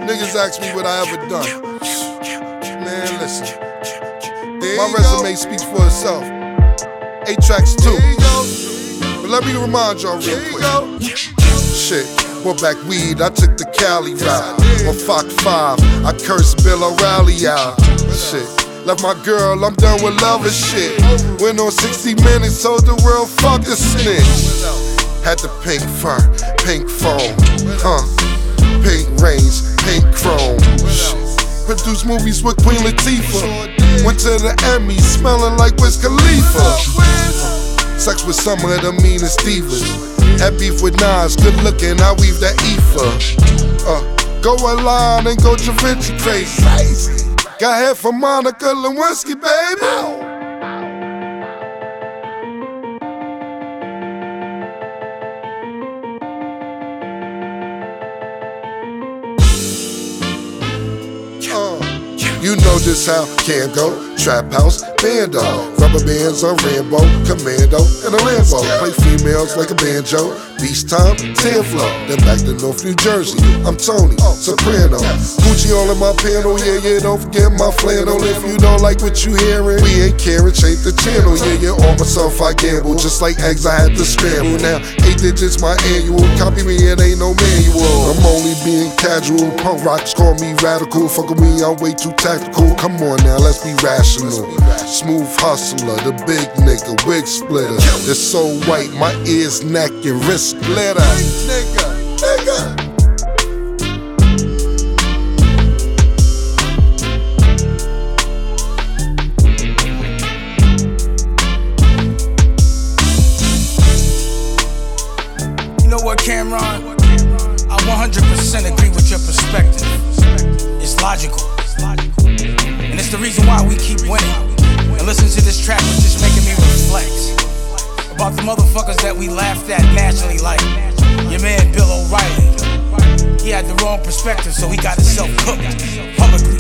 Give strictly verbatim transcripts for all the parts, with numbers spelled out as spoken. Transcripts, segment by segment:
Niggas ask me what I ever done. Man, listen. My resume speaks for itself. Eight tracks too. But let me remind y'all real quick. Shit, brought back weed, I took the Cali ride. On Fox five, I cursed Bill O'Reilly out. Shit, left my girl, I'm done with love and shit. Went on sixty minutes, told the world fuck a snitch. Had the pink fur, pink foam, huh? Pink range, pink chrome. Produced movies with Queen Latifah. Went to the Emmys, smelling like Wiz Khalifa. Sex with some of the meanest divas. Had beef with Nas, good looking, I weave that ether. Uh, go online and go Da Vinci crazy. Got head from Monica Lewinsky, baby. You know just how can go. Trap house, bando, rubber bands on Rambo, Commando, and a Lambo. Play females like a banjo. Beach time, tan flow. Then back to North New Jersey. I'm Tony Soprano. Gucci all in my panel, yeah, yeah. Don't forget my flannel. If you don't like what you hearing, we ain't caring. Change the channel, yeah, yeah. On myself I gamble, just like eggs I had to scramble. Now eight digits my annual. Copy me, it ain't no manual. I'm only being casual. Punk rocks call me radical. Fuck with me, I'm way too tactical. Come on now, let's be rational. Smooth hustler, the big nigga, wig splitter. It's so white, my ears, neck, and wrist glitter. Nigga, nigga. You know what, Cameron? I one hundred percent agree with your perspective. It's logical. And it's the reason why we keep winning. And listen to this track, it's just making me reflect about the motherfuckers that we laughed at nationally, like your man Bill O'Reilly. He had the wrong perspective, so he got himself cooked publicly.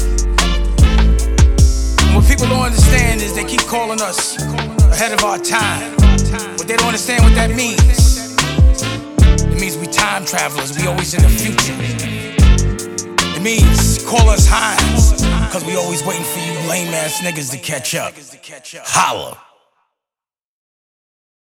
And what people don't understand is they keep calling us ahead of our time, but they don't understand what that means. It means we time travelers, we always in the future. It means call us Hines, cause we always waiting for you lame ass niggas to catch up. Holla.